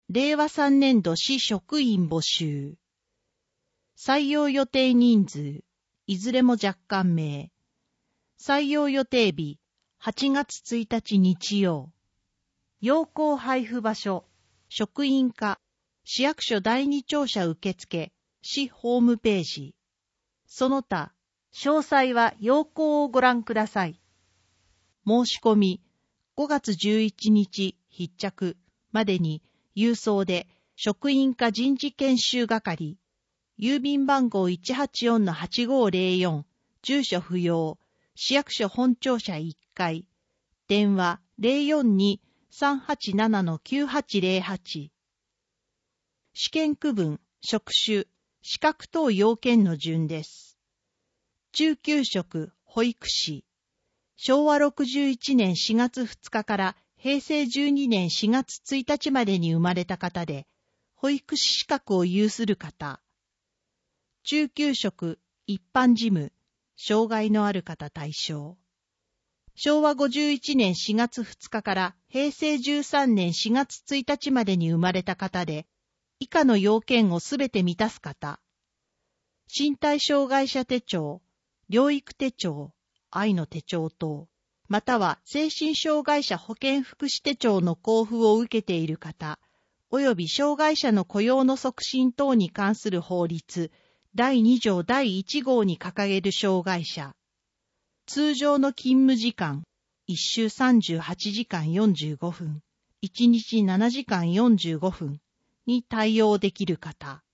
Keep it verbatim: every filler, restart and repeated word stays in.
れいわさんねんど市職員募集。採用予定人数、いずれも若干名。採用予定日、はちがつついたち日曜。要項配布場所、職員課、市役所第二庁舎受付、市ホームページ。その他、詳細は要項をご覧ください。申し込み、ごがつじゅういちにち必着までに郵送で職員課人事研修係、郵便番号 いちはちよんのはちごーぜろよん、住所不要、市役所本庁舎いっかい、電話 ゼロよんに さんはちななのきゅうはちゼロはち。試験区分、職種、資格等要件の順です。中級職、保育士。しょうわろくじゅういちねんしがつふつかからへいせいじゅうにねんしがつついたちまでに生まれた方で、保育士資格を有する方。中級職、一般事務、障害のある方対象。しょうわごじゅういちねんしがつふつかからへいせいじゅうさんねんしがつついたちまでに生まれた方で、以下の要件をすべて満たす方。身体障害者手帳、療育手帳、愛の手帳等、または精神障害者保健福祉手帳の交付を受けている方、および障害者の雇用の促進等に関する法律、だいにじょうだいいちごうに掲げる障害者。通常の勤務時間、いっしゅうさんじゅうはちじかんよんじゅうごふん、いちにちななじかんよんじゅうごふんに対応できる方。